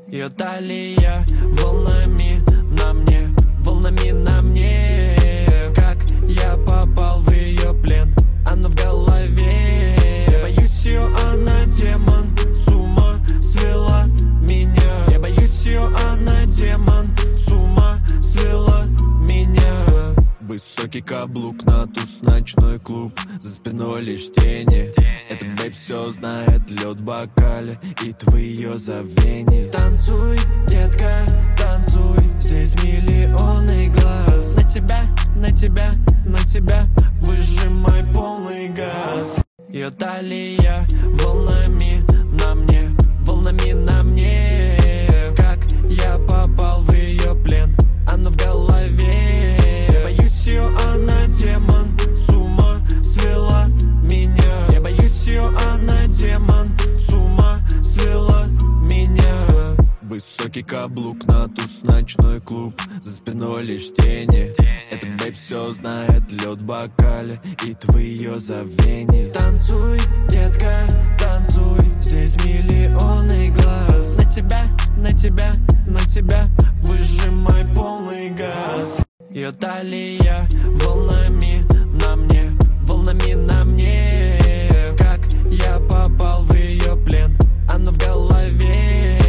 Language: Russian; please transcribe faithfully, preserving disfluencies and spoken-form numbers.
Ее талия волнами на мне, волнами на мне. Как я попал в ее плен, она в голове. Я боюсь ее, она демон, с ума свела меня. Я боюсь ее, она демон, с ума свела меня. Высокий каблук на туз, ночной клуб, за спиной лишь тени. Эта бэйб все знает, лед в бокале и твое забвение. Танцуй, детка, танцуй, здесь миллионы глаз. На тебя, на тебя, на тебя, выжимай полный газ. Ее талия волнами на мне, волнами на мне. Как я попал в ее плен, она в голове. Я боюсь ее, она демон, с ума свела меня. Я боюсь ее, она демон, с ума свела меня. Высокий каблук на туз, ночной клуб, за спиной лишь тени. Эта бэйб все знает, лед в бокале и твое забвение. Танцуй, детка, танцуй, здесь миллионы глаз. На тебя, на тебя, на тебя, выжимай полный газ. Ее талия волнами на мне, волнами на мне. Как я попал в ее плен, она в голове.